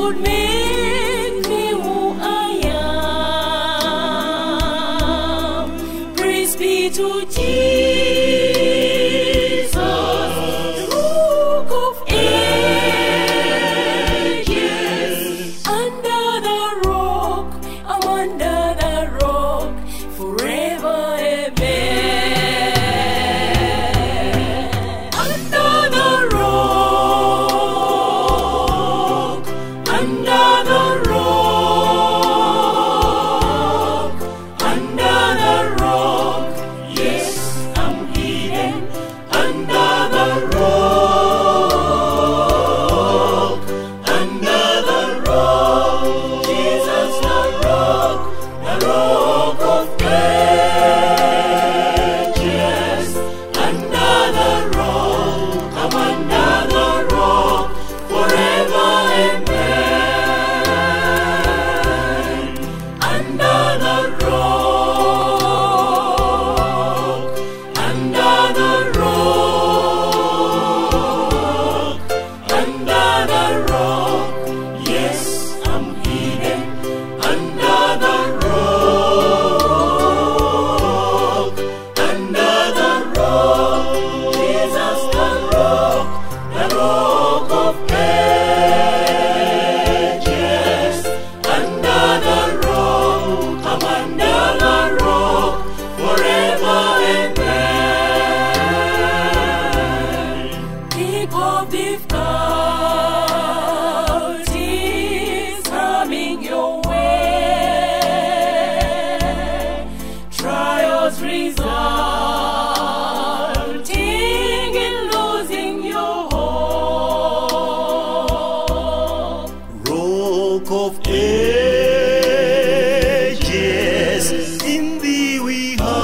would make me who I am. Praise be to Jesus, the Rock of Ages. Under the rock, I'm under the rock, forever amen. Under the rock, under the rock, under the rock, yes, I'm hidden under the rock, under the rock, Jesus the rock of ages. Under the rock, I'm under the rock, forever amen. Under the rock, under the rock, under the rock, yes, I'm hidden under the rock, under the rock, Jesus the rock of ages. Under the rock, I'm under the rock, forever amen. Keep of difficulties coming your way, trials resulting in losing your hope. Rock of ages, in thee we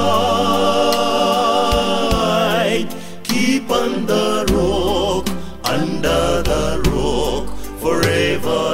hide. Keep on the rock, under the rock, forever